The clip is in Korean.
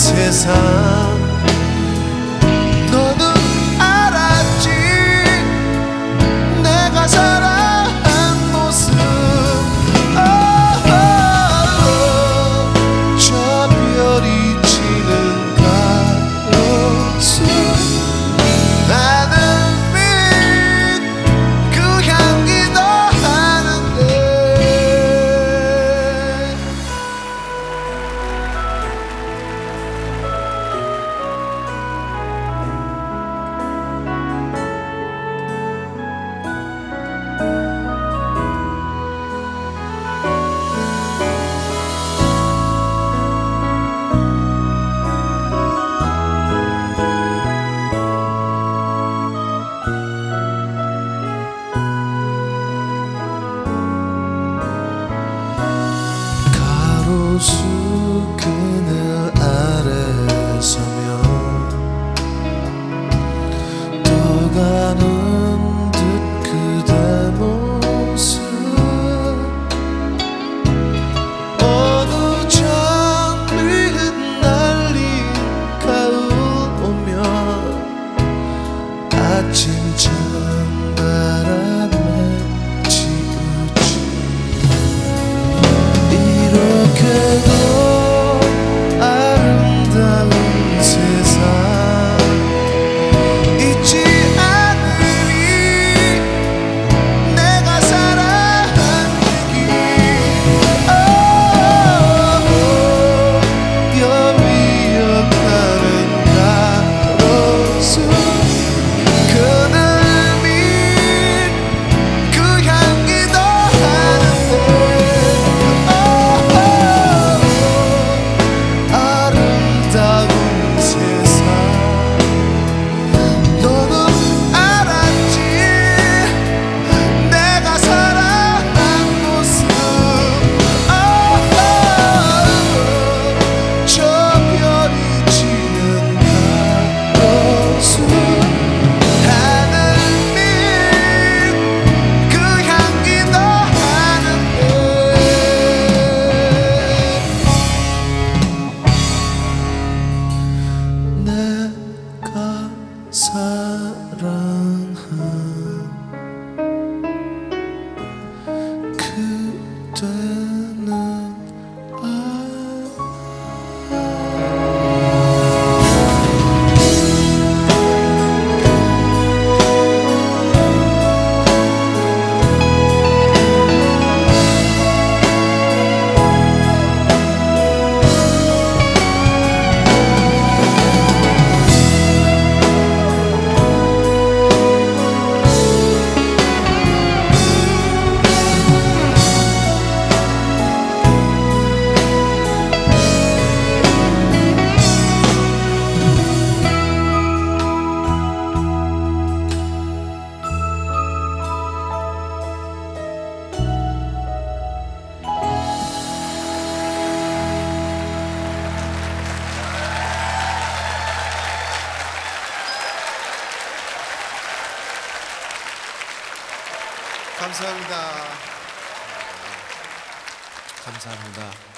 세상 너는 알았지 내가 살아한 모습 저 별이 지는 가로수 나는 그 향기 더하는데 가로수 그늘 아래 서면 떠가는 듯 그대 모습 어느 장미 흩날린 가을 오면 아침 찬바람에 지우지 이렇게도 아름다운 세상 잊지 않으리 내가 살아한 얘기 여위역하는 가로수 그늘 밑 그 향기 더하는데 아름다운 세상 너는 알았지 내가 살아한 모습 저 별이 지는 가로수 하늘 밑 그 향기 더하는데 내가 사랑한 그대는 감사합니다. 감사합니다.